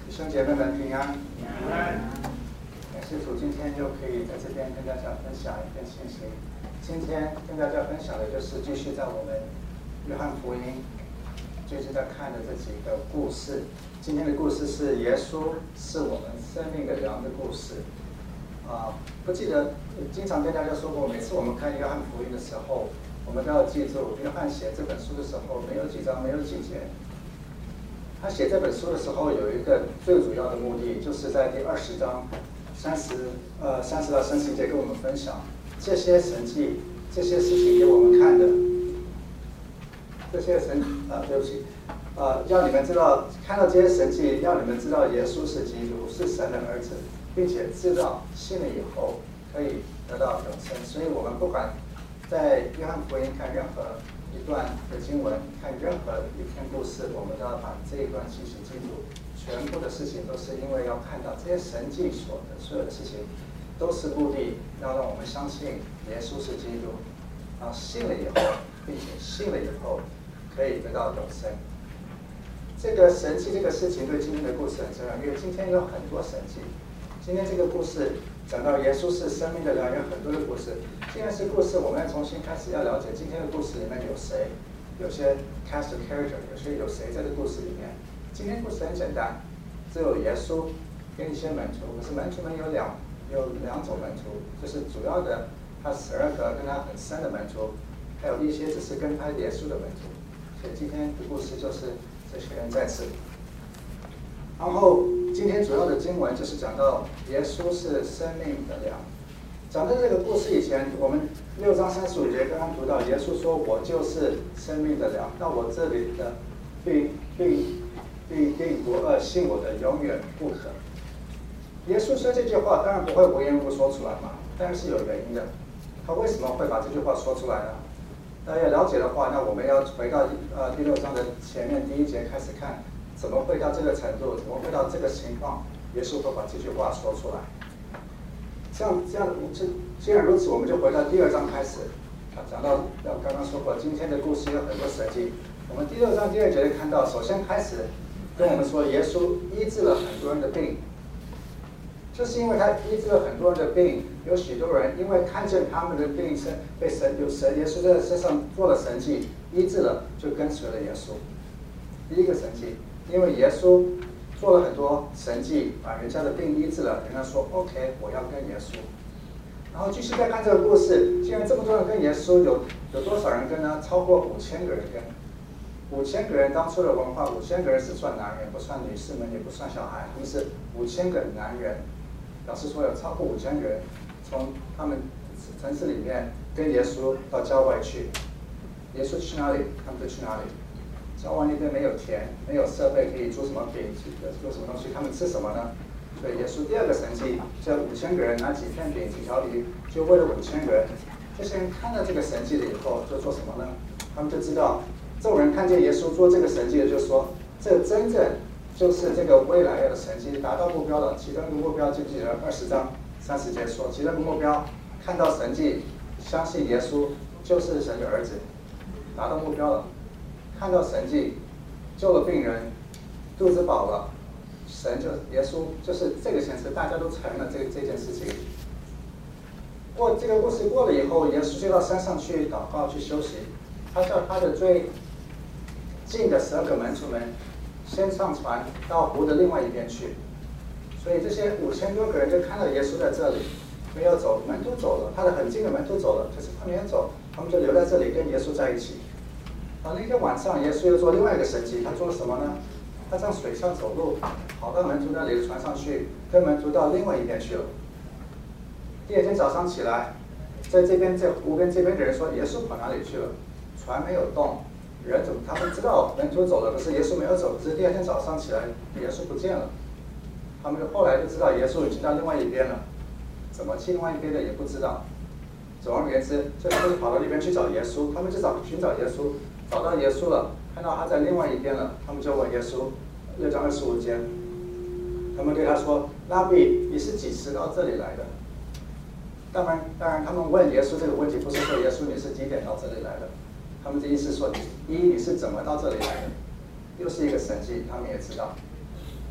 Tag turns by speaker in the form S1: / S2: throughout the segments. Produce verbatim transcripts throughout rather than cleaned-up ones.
S1: 弟兄姐妹们平安。感谢主，今天又可以在这边跟大家分享一篇信息。今天跟大家分享的就是继续在我们约翰福音最近在看的这几个故事。今天的故事是耶稣是我们生命的粮的故事。啊，不记得经常跟大家说过，每次我们看约翰福音的时候，我们都要记住，约翰写这本书的时候没有几章，没有几节。他写这本书的时候有一个最主要的目的，就是在第二十章三十呃三十到三十节跟我们分享这些神迹、这些事情给我们看的。这些神啊，对不起，呃，要你们知道，看到这些神迹，要你们知道耶稣是基督，是神的儿子，并且知道信了以后可以得到永生。所以我们不管在约翰福音看任何一段的经文，看任何一篇故事，我们都要把这一段信息记住。全部的事情都是因为要看到这些神迹所的所有的事情，都是目的要让我们相信耶稣是基督，然后信了以后，并且信了以后可以得到永生。这个神迹这个事情对今天的故事很重要，因为今天有很多神迹。今天这个故事讲到耶稣是生命的粮，有很多的故事。今天是故事，我们要重新开始要了解今天的故事里面有谁，有些 cast of character， 有些有谁在这故事里面。今天故事很简单，只有耶稣跟一些门徒，可是门徒们有两有两种门徒，就是主要的他十二个跟他很深的门徒，还有一些只是跟拍耶稣的门徒。所以今天的故事就是这些人在此。然后今天主要的经文就是讲到耶稣是生命的粮。讲到这个故事以前，我们六章三十五节刚刚读到，耶稣说：“我就是生命的粮。”那我这里的并并并并不恶，信我的永远不可。耶稣说这句话，当然不会无缘无故说出来嘛，当然是有原因的。他为什么会把这句话说出来呢？大家了解的话，那我们要回到呃第六章的前面第一节开始看。怎么会到这个程度？怎么会到这个情况？耶稣会把这句话说出来。这样这样，这既然如此，我们就回到第二章开始。啊，讲到要刚刚说过，今天的故事有很多神迹。我们第六章第二节看到，首先开始跟我们说，耶稣医治了很多人的病，就是因为他医治了很多人的病，有许多人因为看见他们的病是被神有神耶稣在身上做了神迹，医治了，就跟随了耶稣。第一个神迹。因为耶稣做了很多神迹，把人家的病医治了，人家说 OK， 我要跟耶稣。然后继续再看这个故事，既然这么多人跟耶稣，有有多少人跟呢？超过五千个人跟。五千个人当初的文化，五千个人是算男人，不算女士们，也不算小孩，他们是五千个男人。表示说有超过五千个人从他们城市里面跟耶稣到郊外去。耶稣去哪里，他们就去哪里。郊外那边没有田，没有设备可以做什么饼，做什么东西？他们吃什么呢？所以耶稣第二个神迹，这五千个人拿几片饼、几条鱼，就为了五千个人。这些人看到这个神迹了以后，就做什么呢？他们就知道，众人看见耶稣做这个神迹的，就说这真正就是这个未来的神迹，达到目标了。其中一个目标，记不记得二十章三十节说，其中一个目标，看到神迹，相信耶稣就是神的儿子，达到目标了。看到神迹，救了病人，肚子饱了，神就耶稣就是这个显示大家都承认了这这件事情。过这个故事过了以后，耶稣就到山上去祷告去休息。他叫他的最近的十二个门徒们先上船到湖的另外一边去。所以这些五千多个人就看到耶稣在这里，没有走，门徒走了，他的很近的门徒走了，可是他没有走，他们就留在这里跟耶稣在一起。啊，那天晚上，耶稣又做另外一个神迹，他做了什么呢？他在水上走路，跑到门徒那里的船上去，跟门徒到另外一边去了。第二天早上起来，在这边在湖边这边的人说，耶稣跑哪里去了？船没有动，人怎么？他们知道门徒走了，可是耶稣没有走。可是第二天早上起来，耶稣不见了。他们后来就知道耶稣已经到另外一边了，怎么去另外一边的也不知道。总而言之，就他们跑到那边去找耶稣，他们就找寻找耶稣。找到耶稣了，看到他在另外一边了，他们就问耶稣，六章二十五节，他们对他说：“拉比，你是几时到这里来的？”当然，当然，他们问耶稣这个问题，不是说耶稣你是几点到这里来的，他们的意思说，一你是怎么到这里来的，又是一个神迹，他们也知道。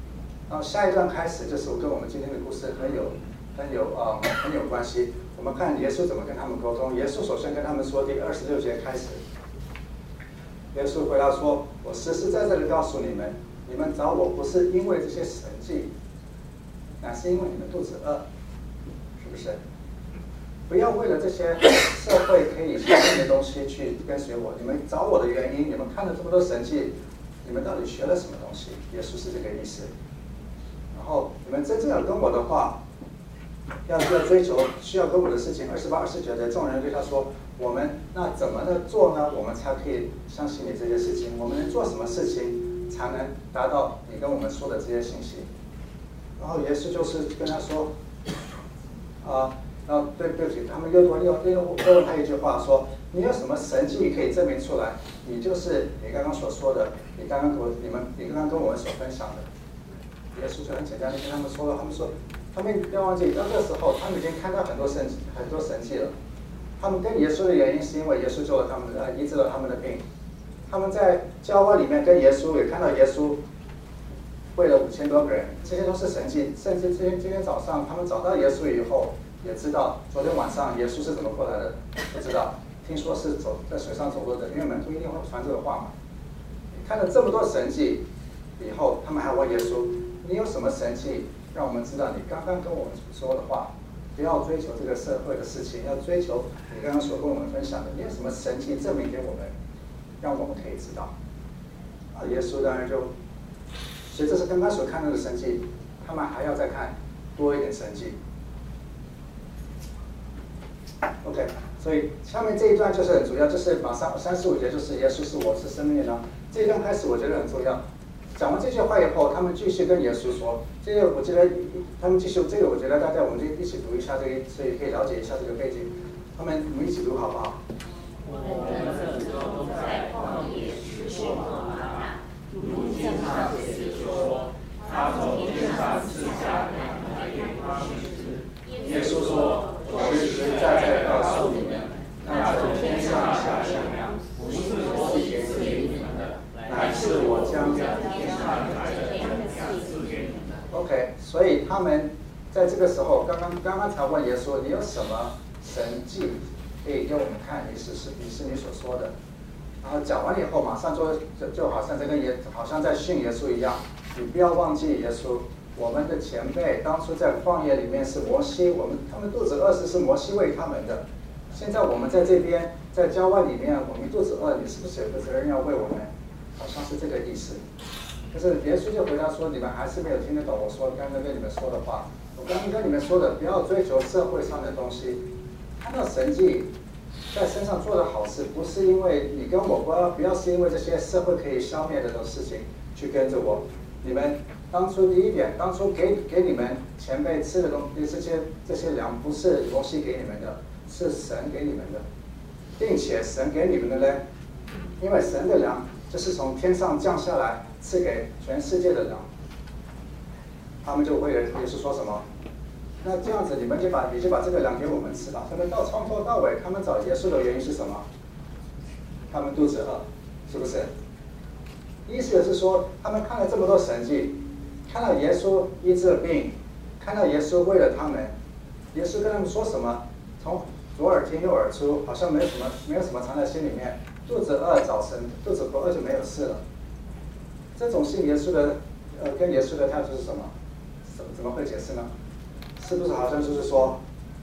S1: 然后下一段开始就是跟我们今天的故事很有很有啊、呃、很有关系。我们看耶稣怎么跟他们沟通。耶稣首先跟他们说，第二十六节开始，耶稣回答说：“我实实在在的告诉你们，你们找我不是因为这些神迹，乃是因为你们肚子饿，是不是？不要为了这些社会可以相信的东西去跟随我。你们找我的原因，你们看了这么多神迹，你们到底学了什么东西？耶稣是这个意思。然后你们真正要跟我的话，要要追求需要跟我的事情。二十八、二十九节，众人对他说：我们那怎么的做呢？我们才可以相信你这些事情？我们能做什么事情才能达到你跟我们说的这些信息？然后耶稣就是跟他说，啊、呃，然后对对不起，他们又又又又问他一句话说：你有什么神迹可以证明出来？你就是你刚刚所说的，你刚刚跟我你们你刚刚跟我们所分享的。耶稣就很简单的跟他们说了，他们说，他们不要忘记，到这时候他们已经看到很多神很多神迹了。他们跟耶稣的原因是因为耶稣救了他们的，呃，医治了他们的病。他们在郊外里面跟耶稣也看到耶稣喂了五千多个人，这些都是神迹。甚至今天今天早上他们找到耶稣以后，也知道昨天晚上耶稣是怎么过来的，不知道。听说是走在水上走路的，因为门徒一定会传这个话嘛。看了这么多神迹以后，他们还问耶稣：你有什么神迹让我们知道你刚刚跟我们说的话？不要追求这个社会的事情，要追求你刚刚所跟我们分享的。你有什么神迹证明给我们，让我们可以知道？啊，耶稣当然就，所以这是刚刚所看到的神迹，他们还要再看多一点神迹。OK， 所以下面这一段就是很主要，就是马上三十五节就是耶稣是我是生命的粮。这一段开始我觉得很重要。讲完这句话以后，他们继续跟耶稣说，这个我觉得他们继续这个，我觉得大家我们就一起读一下这个，所以可以了解一下这个背景。他们我们一起读好不好？
S2: 我们这都在旷野吃过吗哪，如经上写着说，他从天上赐下粮来给他们吃。耶稣说：我实实在在告诉你们，那从天上下下粮，不是我赐给你们的，乃是我将天上来的粮赐给你们。
S1: OK， 所以他们在这个时候，刚刚刚刚才问耶稣，你有什么神迹可以给我们看？你是是你是你所说的。然后讲完以后，马上就就就好像在跟耶，好像在训耶稣一样。你不要忘记耶稣，我们的前辈当初在旷野里面是摩西，我们他们肚子饿是是摩西喂他们的。现在我们在这边在郊外里面，我们肚子饿，你是不是有个责任要喂我们？好像是这个意思。可是耶稣就回答说：你们还是没有听得懂我说刚刚跟你们说的话。我刚刚跟你们说的，不要追求社会上的东西，看到神迹在身上做的好事，不是因为你跟我不要不要是因为这些社会可以消灭的这种事情去跟着我。你们当初第一点，当初给给你们前辈吃的东西，这些这些粮不是摩西给你们的，是神给你们的，并且神给你们的呢，因为神的粮就是从天上降下来赐给全世界的粮。他们就会也是说什么？那这样子，你们就把你就把这个粮给我们吃吧。他们到从头到尾，他们找耶稣的原因是什么？他们肚子饿，是不是？意思是说，他们看了这么多神迹，看到耶稣医治了病，看到耶稣为了他们，耶稣跟他们说什么？从左耳听右耳出，好像没有什么没有什么藏在心里面。肚子饿找神，肚子不饿就没有事了。这种信耶稣的，呃，跟耶稣的态度是什么？怎么怎么会解释呢？是不是好像就是说，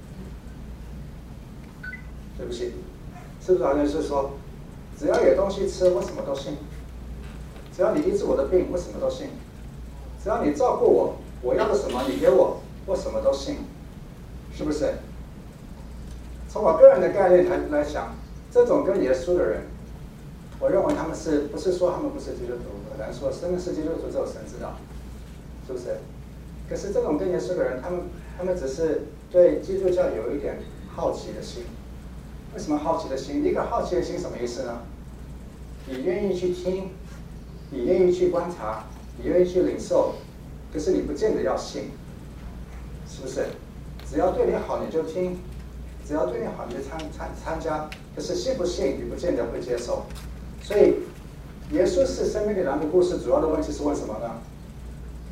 S1: 对不起，是不是好像是说，只要有东西吃，我什么都信；只要你医治我的病，我什么都信；只要你照顾我，我要的什么你给我，我什么都信，是不是？从我个人的概念来来想，这种跟耶稣的人，我认为他们是不是说他们不是基督徒？很难说，真的是基督徒只有神知道，是不是？可是这种跟耶稣的人，他们他们只是对基督教有一点好奇的心。为什么好奇的心？一个好奇的心什么意思呢？你愿意去听，你愿意去观察，你愿意去领受，可是你不见得要信，是不是？只要对你好你就听，只要对你好你就参参参加，可是信不信你不见得会接受。所以耶稣是生命的粮的故事，主要的问题是问什么呢？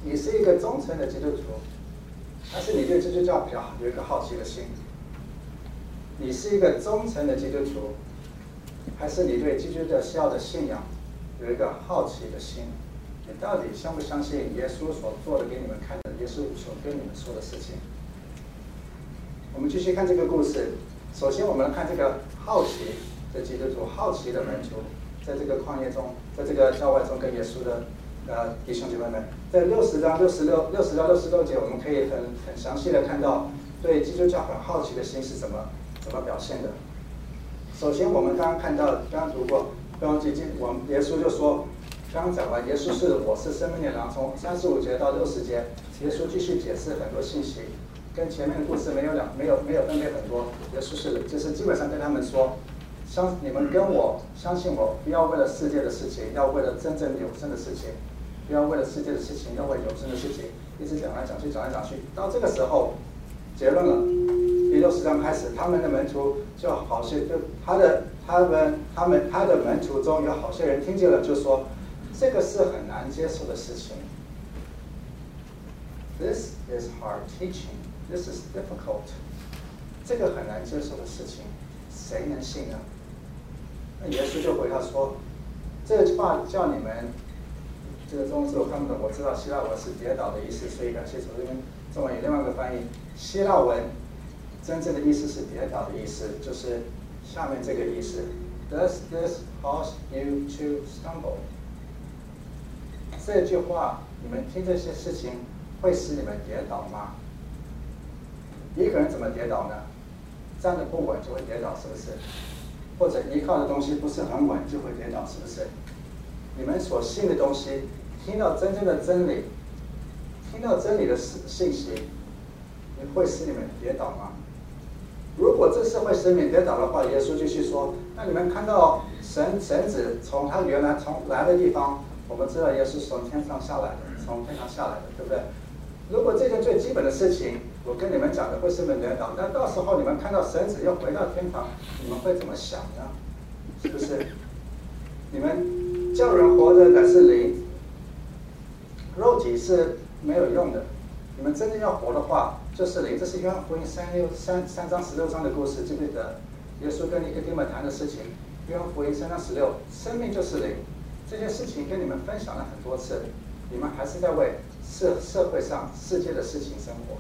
S1: 你是一个忠诚的基督徒，还是你对基督教比较有一个好奇的心？你是一个忠诚的基督徒，还是你对基督教的信仰有一个好奇的心？你到底相不相信耶稣所做的给你们看的，耶稣所跟你们说的事情？我们继续看这个故事。首先，我们来看这个好奇的基督徒，好奇的门徒，在这个旷野中，在这个郊外中跟耶稣的呃弟兄姐妹们，在六十章六十六六十到六十六节，我们可以很很详细的看到对基督教很好奇的心是怎么怎么表现的。首先，我们刚刚看到，刚刚读过，刚刚接近我们耶稣就说，刚刚讲完，耶稣是我是生命的粮，从三十五节到六十节，耶稣继续解释很多信息。跟前面的故事没有两没有没有分别很多，耶稣是就是基本上跟他们说，相你们跟我相信我，不要为了世界的事情，要为了真正有生的事情，不要为了世界的事情，要为有生的事情，一直讲来讲去讲来讲去，到这个时候结论了，第六十章开始，他们的门徒就好些，就他的他们他们他的门徒中有好些人听见了，就说这个是很难接受的事情。This is hard teaching. This is difficult. 这个很难接受的事情，谁能信呢？那耶稣就回答说：“这句话叫你们，这个中文字我看不懂，我知道希腊文是跌倒的意思，所以感谢主这边中文有另外一个翻译。希腊文真正的意思是跌倒的意思，就是下面这个意思 ：Does this cause you to stumble？ 这句话，你们听这些事情会使你们跌倒吗？”一个人怎么跌倒呢？站得不稳就会跌倒，是不是？或者依靠的东西不是很稳就会跌倒，是不是？你们所信的东西，听到真正的真理，听到真理的信息，会使你们跌倒吗？如果这是会使你们跌倒的话，耶稣继续说：那你们看到神神子从他原来从来的地方，我们知道耶稣是从天上下来的，从天上下来的，对不对？如果这件最基本的事情，我跟你们讲的会使你们跌倒，那到时候你们看到神子又回到天堂，你们会怎么想呢？是不是？你们叫人活着乃是灵，肉体是没有用的。你们真正要活的话，就是灵。这是约翰福音三六三三章十六章的故事，记不记得？耶稣跟尼哥底母谈的事情。约翰福音三章十六，生命就是灵。这件事情跟你们分享了很多次，你们还是在为社社会上世界的事情生活。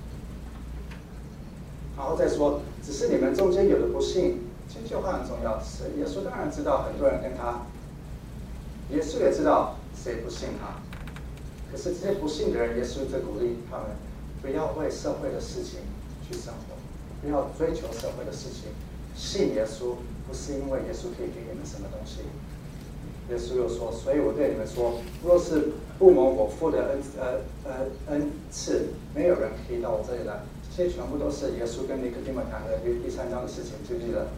S1: 然后再说，只是你们中间有的不信，这句话很重要。是耶稣当然知道很多人跟他，耶稣也知道谁不信他。可是这些不信的人，耶稣在鼓励他们不要为社会的事情去生活，不要追求社会的事情。信耶稣不是因为耶稣可以给你们什么东西。耶稣又说，所以我对你们说，若是不蒙我父的恩呃呃恩赐，没有人可以到我这里来。这些全部都是耶稣跟尼哥底母谈的第第三章的事情，记不记得？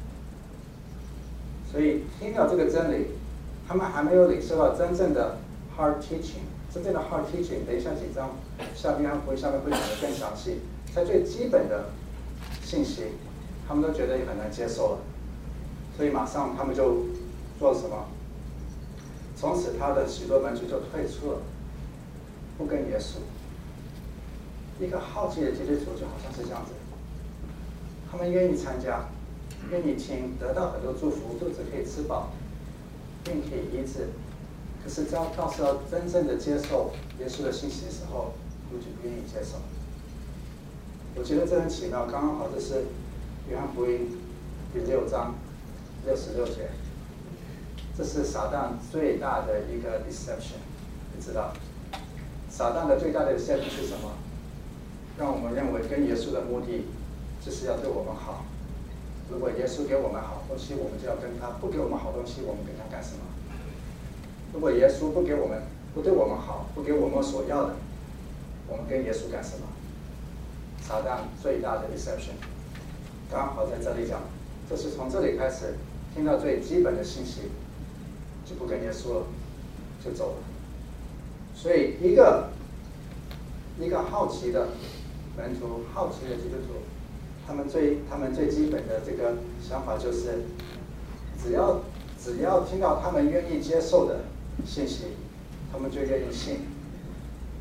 S1: 所以听到这个真理，他们还没有领受到真正的 hard teaching。真正的 hard teaching， 等一下几章下面会下面会讲得更详细。在最基本的信息，他们都觉得很难接受了，所以马上他们就做了什么？从此他的许多门徒就退出了，不跟耶稣。一个好奇的基督徒就好像是这样子，他们愿意参加，愿意听，得到很多祝福，肚子可以吃饱，病可以医治。可是到到时候真正的接受耶稣的信息的时候，他们就不愿意接受。我觉得这很奇妙，刚刚好这是约翰福音第六章六十六节，这是撒旦最大的一个 deception， 你知道，撒旦的最大的 deception 是什么？让我们认为跟耶稣的目的就是要对我们好。如果耶稣给我们好东西，我们就要跟他；不给我们好东西，我们跟他干什么？如果耶稣不给我们，不对我们好，不给我们所要的，我们跟耶稣干什么？撒旦最大的 deception， 刚好在这里讲，就是从这里开始听到最基本的信息，就不跟耶稣了，就走了。所以一个一个好奇的门徒，好奇的基督徒，他们最他们最基本的这个想法就是，只要只要听到他们愿意接受的信息，他们就愿意信。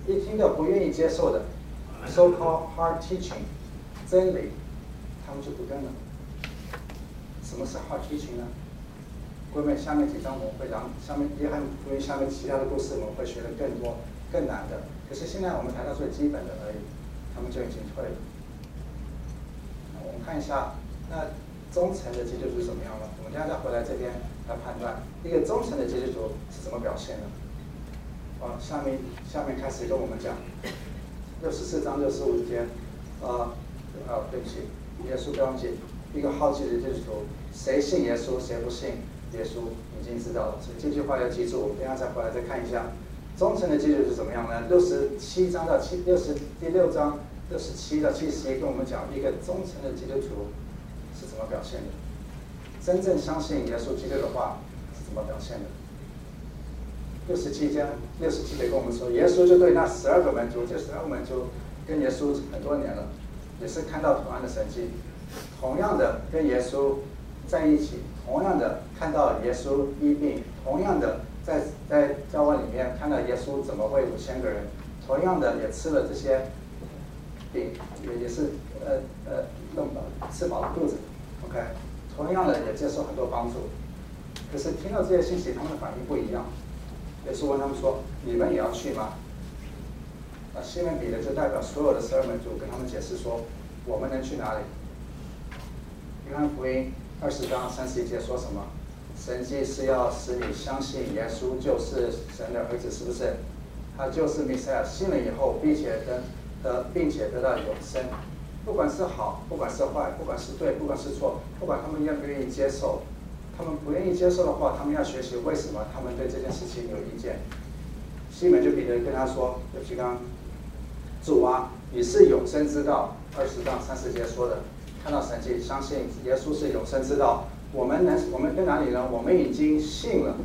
S1: 一听到不愿意接受的 so-called hard teaching 真理，他们就不跟了。什么是 hard teaching 呢？各位，下面几章我们会讲，下面约翰福音下面其他的故事我们会学的更多、更难的。可是现在我们谈到最基本的而已，他们就已经退了。我们看一下，那忠诚的基督徒是怎么样呢？我们等一下再回来这边来判断，一个忠诚的基督徒是怎么表现的。啊，下面下面开始跟我们讲，六十四章六十五节，啊啊，对不起，耶稣不要紧，一个好奇的基督徒，谁信耶稣，谁不信耶稣，已经知道了。所以这句话要记住，我们等一下再回来再看一下，忠诚的基督徒是怎么样呢？六十七章到七六十第六章六十七到七十一跟我们讲，一个忠诚的基督徒是怎么表现的？真正相信耶稣基督的话是怎么表现的？六十七章六十七节跟我们说，耶稣就对那十二个门徒，这十二个门徒跟耶稣很多年了，也是看到同样的神迹，同样的跟耶稣在一起，同样的看到耶稣医病，同样的在在教会里面看到耶稣怎么喂五千个人，同样的也吃了这些饼，也也是呃呃弄饱吃饱了肚子 ，OK， 同样的也接受很多帮助。可是听到这些信息，他们的反应不一样。耶稣问他们说：“你们也要去吗？”啊，西门彼得就代表所有的十二门徒跟他们解释说：“我们能去哪里？”约翰福音二十章三十一节说什么？神迹是要使你相信耶稣就是神的儿子，是不是？他就是弥赛亚，信了以后，并且得得，并且得到永生。不管是好，不管是坏，不管是对，不管是错，不管他们愿不愿意接受。他们不愿意接受的话，他们要学习为什么他们对这件事情有意见。西门就彼得跟他说：“有提纲，主啊，你是永生之道。”二十章三十节说的，看到神迹，相信耶稣是永生之道。我们能，我们在哪里呢？我们已经信了。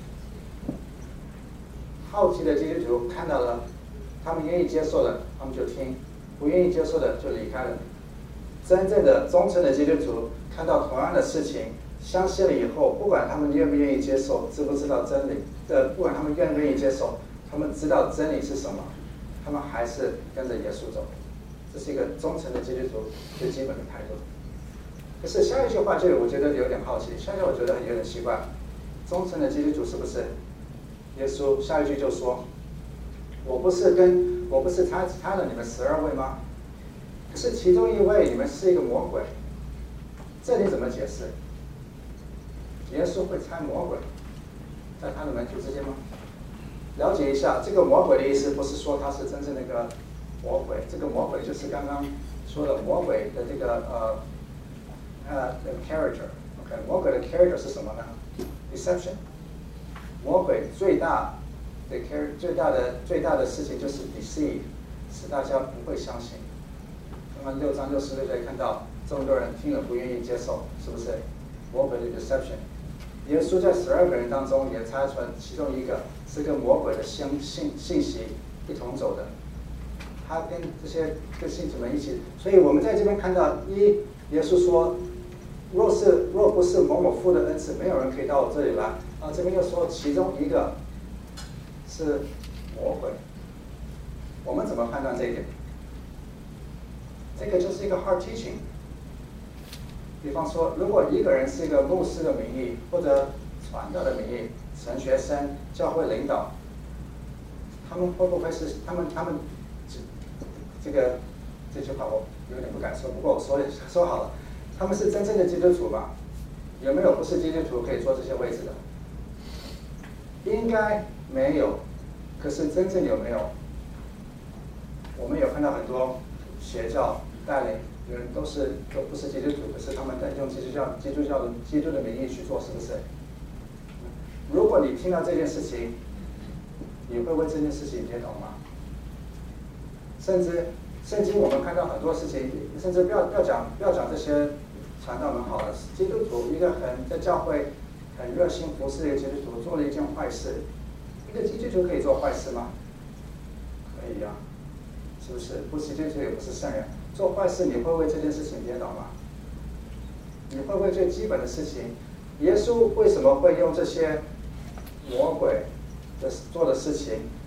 S1: 好奇的基督徒看到了，他们愿意接受的，他们就听；不愿意接受的就离开了。真正的忠诚的基督徒看到同样的事情。相信了以后，不管他们愿不愿意接受，知不知道真理的，不管他们愿不愿意接受，他们知道真理是什么，他们还是跟着耶稣走。这是一个忠诚的基督徒最基本的态度。可是下一句话就我觉得有点好奇，下一句我觉得有点奇怪。忠诚的基督徒是不是？耶稣下一句就说：“我不是跟我不是差差了你们十二位吗？可是其中一位你们是一个魔鬼，这你怎么解释？”耶稣会猜魔鬼在他的门徒之间吗？了解一下，这个魔鬼的意思不是说他是真正那个魔鬼，这个魔鬼就是刚刚说的魔鬼的这个呃呃的 character。OK， 魔鬼的 character 是什么呢 ？Deception。魔鬼最大的 character 最大的最大的事情就是 deceive， 使大家不会相信。刚刚六章六十六节看到这么多人听了不愿意接受，是不是？魔鬼的 deception。耶稣在十二个人当中也猜出来，其中一个是跟魔鬼的信信信息一同走的，他跟这些跟信徒们一起。所以我们在这边看到，一耶稣说，若是若不是某某父的恩赐，没有人可以到我这里来。啊，这边又说其中一个是魔鬼。我们怎么判断这一点？这个就是一个 hard teaching。比方说，如果一个人是一个牧师的名义或者传道的名义，神学生、教会领导，他们会不会是他们他们这这个这句话我有点不敢说，不过我说说好了，他们是真正的基督徒吗？有没有不是基督徒可以坐这些位置的？应该没有，可是真正有没有？我们有看到很多邪教带领。人都是都不是基督徒，可是他们在用基督教、基督教的基督的名义去做，是不是？如果你听到这件事情，你会为这件事情跌倒吗？甚至圣经我们看到很多事情，甚至不要不要讲不要讲这些传道们好了，基督徒一个很在教会很热心服侍的一个基督徒做了一件坏事，一个基督徒可以做坏事吗？可以呀、啊，是不是？不是基督徒也不是圣人。做坏事，你会为这件事情跌倒吗？你会为最基本的事情，耶稣为什么会用这些魔鬼的做的事情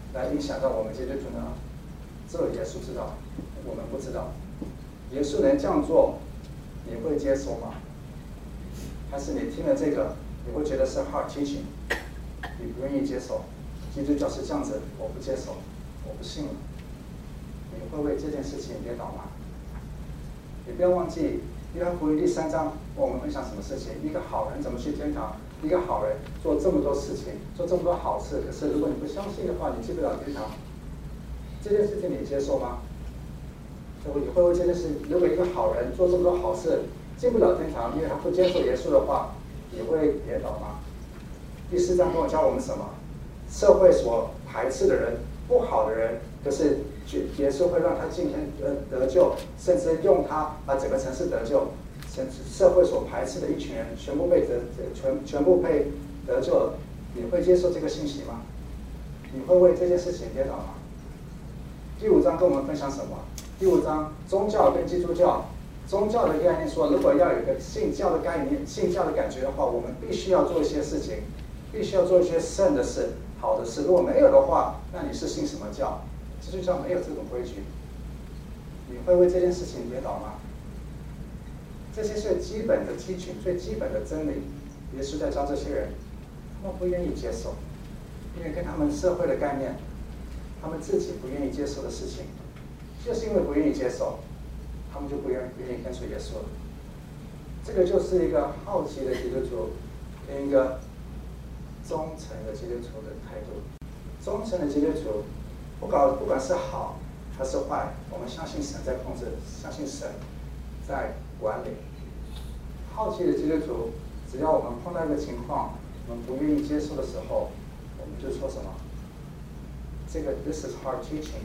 S1: 来影响到我们基督徒呢？只有耶稣知道，我们不知道。耶稣能这样做，你会接受吗？还是你听了这个，你会觉得是 hard teaching， 你不愿意接受？基督教是这样子，我不接受，我不信了。你会为这件事情跌倒吗？你不要忘记，约翰福音第三章，我们分享什么事情？一个好人怎么去天堂？一个好人做这么多事情，做这么多好事，可是如果你不相信的话，你进不了天堂。这件事情你接受吗？如果你会为这件事，如果一个好人做这么多好事，进不了天堂，因为他不接受耶稣的话，你会跌倒吗？第四章跟我教我们什么？社会所排斥的人，不好的人，可是耶稣会让他今天得得救，甚至用他把整个城市得救。社会所排斥的一群人，全部被得全全部被得救了，你会接受这个信息吗？你会为这件事情跌倒吗？第五章跟我们分享什么？第五章宗教跟基督教，宗教的概念说，如果要有一个信教的概念、信教的感觉的话，我们必须要做一些事情，必须要做一些圣的事、好的事。如果没有的话，那你是信什么教？基督教没有这种规矩，你会为这件事情跌倒吗？这些是基本的基群，最基本的真理。耶稣在教这些人，他们不愿意接受，因为跟他们社会的概念，他们自己不愿意接受的事情，就是因为不愿意接受，他们就不愿不愿意跟随耶稣了。这个就是一个好奇的基督徒跟一个忠诚的基督徒的态度。忠诚的基督徒，不管不管是好还是坏，我们相信神在控制，相信神在管理。好奇的基督徒，只要我们碰到一个情况，我们不愿意接受的时候，我们就说什么？这个 This is hard teaching.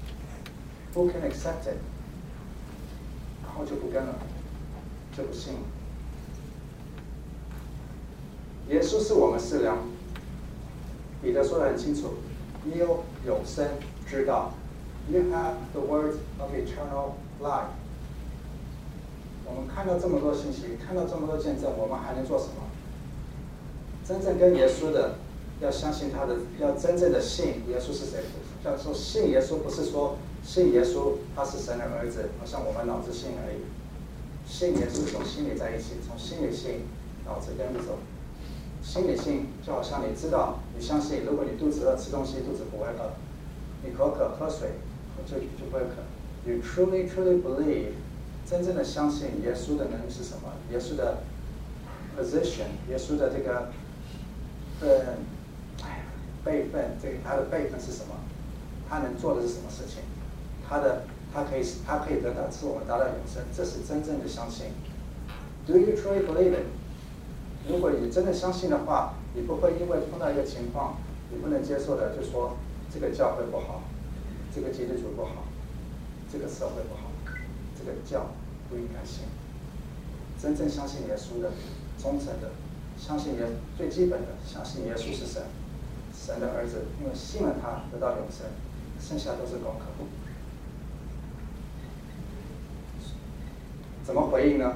S1: Who can accept it? 然后就不跟了，就不信了。耶稣是我们饲粮，彼得说得很清楚，你有永生之道。You have the word of eternal life. 我们看到这么多信息，看到这么多见证，我们还能做什么？真正跟耶稣的，要相信他的，要真正的信耶稣是谁？要说信耶稣，不是说信耶稣他是神的儿子，好像我们脑子信而已。信耶稣从心里在一起，从心里信，脑子跟着走。心里信就好像你知道，你相信，如果你肚子饿，吃东西肚子不会饿；你口渴，喝水就就不会渴。You truly, truly believe. 真正的相信耶稣的能力是什么？耶稣的 position， 耶稣的这个呃，哎，辈分，这个他的辈分是什么？他能做的是什么事情？他的他可以他可以得到，使我们达到永生，这是真正的相信。Do you truly believe it？ 如果你真的相信的话，你不会因为碰到一个情况你不能接受的，就说这个教会不好，这个基督徒不好，这个社会不好。这个教不应该信，真正相信耶稣的、忠诚的，相信耶最基本的，相信耶稣是神，神的儿子，因为信了他得到永生，剩下都是功课。怎么回应呢？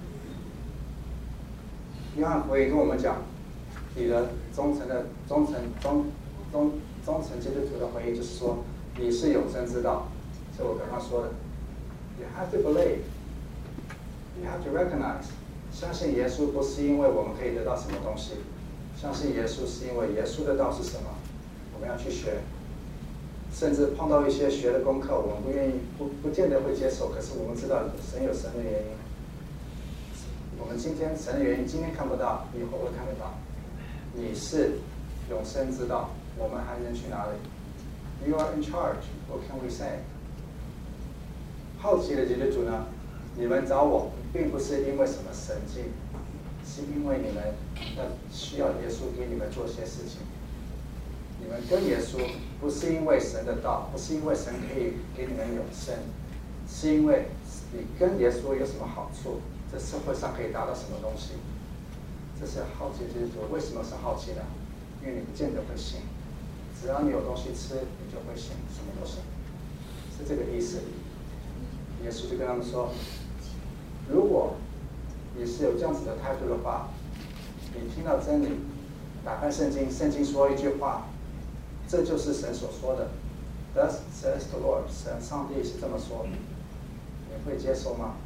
S1: 约翰福音跟我们讲，你的忠诚的、忠诚、忠忠忠诚基督徒的回应就是说，你是永生之道，是我刚刚说的。You have to believe. You have to recognize. 相信耶稣不是因为我们可以得到什么东西，相信耶稣是因为耶稣的道是什么，我们要去学。甚至碰到一些学的功课，我们不愿意，不不见得会接受。可是我们知道神有神的原因。我们今天神的原因，今天看不到，以后会看得到。你是永生之道，我们还能去哪里 ？You are in charge. What can we say? 好奇的基督徒呢？你们找我，并不是因为什么神迹，是因为你们要需要耶稣给你们做些事情。你们跟耶稣不是因为神的道，不是因为神可以给你们永生，是因为你跟耶稣有什么好处，在社会上可以达到什么东西。这是好奇的基督徒。为什么是好奇呢？因为你不见得会信，只要你有东西吃，你就会信，什么都信，是这个意思。耶稣就跟他们说，如果你是有这样子的态度的话，你听到真理，打开圣经，圣经说一句话， 这就是神所说的。Thus says the Lord， 神上帝是这么说，你会接受吗？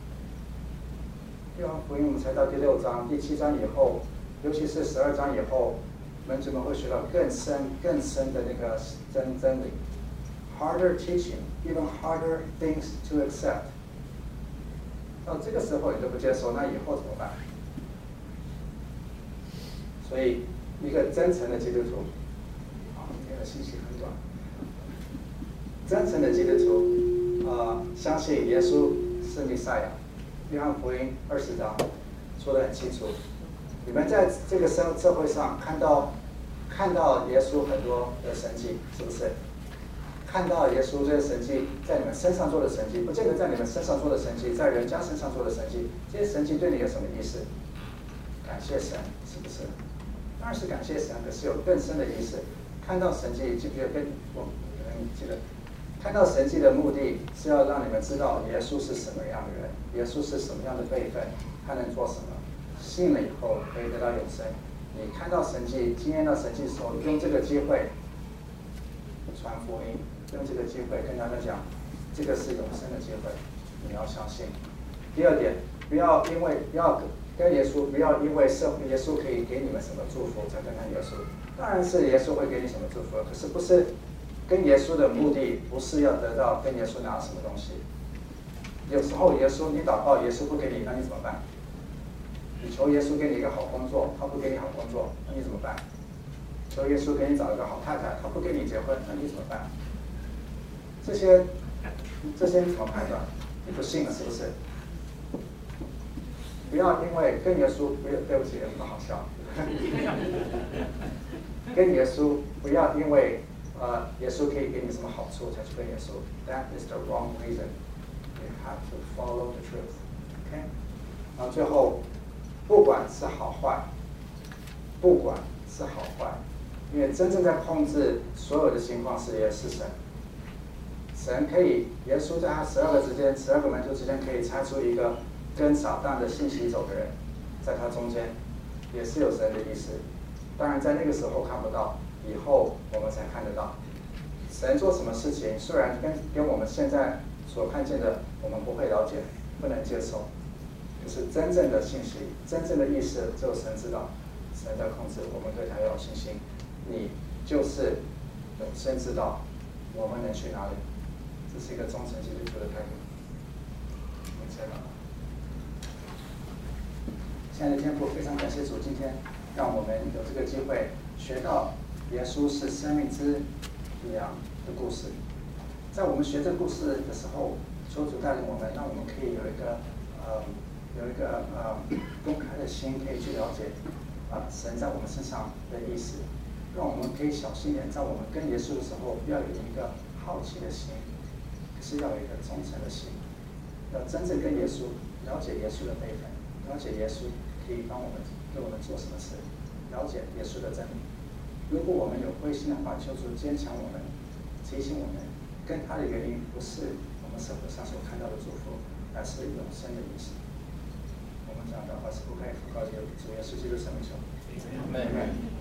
S1: 约翰福音我们才到第六章、第七章以后，尤其是十二章以后，门徒们会学到更深、更深的那个真真理。Harder teaching, even harder things to accept。到这个时候你都不接受，那以后怎么办？所以，一个真诚的基督徒，啊，今天的信息很短。真诚的基督徒，呃，相信耶稣是弥赛亚。约翰福音二十章说得很清楚，你们在这个社社会上看到看到耶稣很多的神迹，是不是？看到耶稣这些神迹在你们身上做的神迹，不见得在你们身上做的神迹，在人家身上做的神迹，这些神迹对你有什么意思？感谢神，是不是？当然是感谢神，可是有更深的意思。看到神迹，记不记得跟我们记得？看到神迹的目的是要让你们知道耶稣是什么样的人，耶稣是什么样的辈分，他能做什么，信了以后可以得到永生。你看到神迹、经验到神迹的时候，用这个机会传福音，用这个机会跟大家讲，这个是永生的机会，你要相信。第二点，不要因为不要跟耶稣，不要因为社会耶稣可以给你们什么祝福才跟他耶稣。当然是耶稣会给你什么祝福，可是不是。跟耶稣的目的不是要得到跟耶稣拿什么东西。有时候耶稣你祷告，耶稣不给你，那你怎么办？你求耶稣给你一个好工作，他不给你好工作，那你怎么办？求耶稣给你找一个好太太，他不给你结婚，那你怎么办？这些这些你怎么判断？你不信了是不是？不要因为跟耶稣，不要对不起，不好笑。跟耶稣不要因为。呃，耶稣可以给你什么好处才去跟耶稣 ？That is the wrong reason. You have to follow the truth. OK？ 然后最后，不管是好坏，不管是好坏，因为真正在控制所有的情况是也是神。神可以，耶稣在他十二个之间，十二个门徒之间可以拆出一个跟撒旦的信息走的人，在他中间，也是有神的意思。当然在那个时候看不到。以后我们才看得到，神做什么事情，虽然跟跟我们现在所看见的我们不会了解，不能接受，可是真正的信息、真正的意识，只有神知道，神在控制，我们对他要有信心。你就是永生之道，我们能去哪里？这是一个忠诚基督徒的态度。我们知道。亲爱的天父，非常感谢主，今天让我们有这个机会学到。耶稣是生命之粮的故事，在我们学这个故事的时候，求主带领我们，让我们可以有一个呃有一个呃公开的心，可以去了解啊、呃、神在我们身上的意思，让我们可以小心点，在我们跟耶稣的时候，要有一个好奇的心，可是要有一个忠诚的心，要真正跟耶稣了解耶稣的辈分，了解耶稣可以帮我们对我们做什么事，了解耶稣的真理。如果我们有灰心的话，求主坚强我们，提醒我们，跟他的原因不是我们生活上所看到的祝福，而是永生的意思。我们讲的话是不可以祷告主耶稣基督圣名求。
S3: Amen.